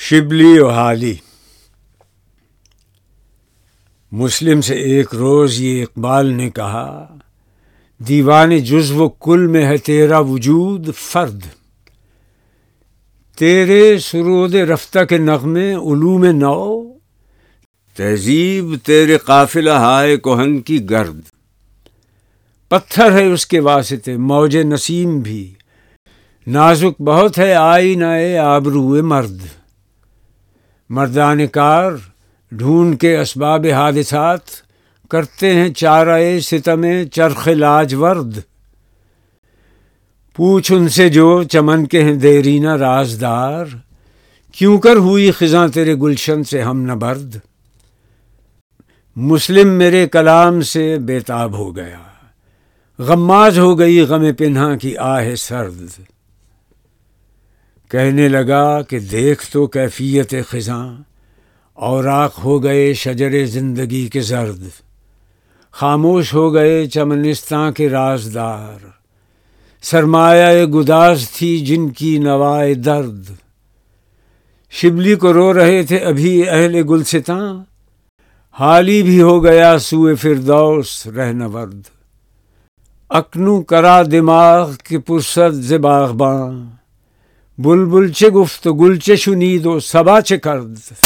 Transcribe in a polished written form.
شبلی و حالی۔ مسلم سے ایک روز یہ اقبال نے کہا، دیوان جزو و کل میں ہے تیرا وجود فرد، تیرے سرود رفتہ کے نغمے علوم نو، تہذیب تیرے قافلہ ہائے کہن کی گرد، پتھر ہے اس کے واسطے موج نسیم بھی، نازک بہت ہے آئینہ آبروئے مرد، مردان کار ڈھونڈ کے اسباب حادثات کرتے ہیں چارہ ستم چرخ لاجورد، پوچھ ان سے جو چمن کے ہیں دیرینہ رازدار، کیوں کر ہوئی خزاں تیرے گلشن سے ہم نبرد۔ مسلم میرے کلام سے بےتاب ہو گیا، غماز ہو گئی غم پنہاں کی آہ سرد، کہنے لگا کہ دیکھ تو کیفیت خزاں، اوراق ہو گئے شجر زندگی کے زرد، خاموش ہو گئے چمنستاں کے رازدار، سرمایہ گداز تھی جن کی نوائے درد، شبلی کو رو رہے تھے ابھی اہل گلستاں، حالی بھی ہو گیا سوئے فردوس رہنورد، اکنوں کرا دماغ کے پرسد ز باغباں، بلبل چه گفت و گل چه شنید و صبا چه کرد۔